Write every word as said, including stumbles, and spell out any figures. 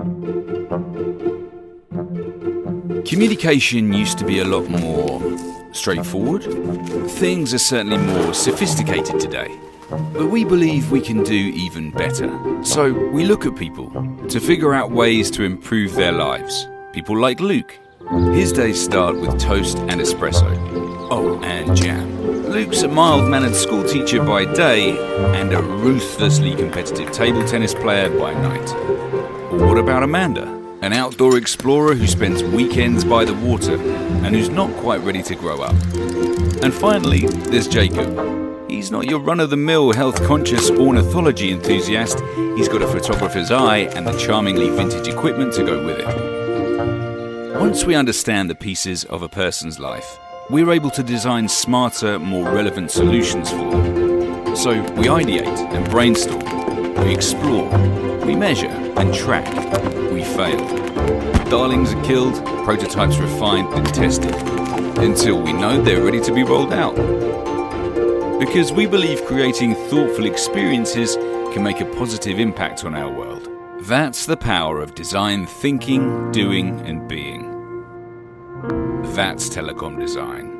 Communication used to be a lot more straightforward. Things are certainly more sophisticated today. But we believe we can do even better. So we look at people to figure out ways to improve their lives. People like Luke. His days start with toast and espresso. Oh, and jam. Luke's a mild-mannered schoolteacher by day and a ruthlessly competitive table tennis player by night. Or what about Amanda? An outdoor explorer who spends weekends by the water and who's not quite ready to grow up. And finally, there's Jacob. He's not your run-of-the-mill health-conscious ornithology enthusiast. He's got a photographer's eye and the charmingly vintage equipment to go with it. Once we understand the pieces of a person's life, we're able to design smarter, more relevant solutions for them. So we ideate and brainstorm, we explore, we measure and track, we fail. Darlings are killed, prototypes refined and tested, until we know they're ready to be rolled out. Because we believe creating thoughtful experiences can make a positive impact on our world. That's the power of design thinking, doing and being. That's telecom design.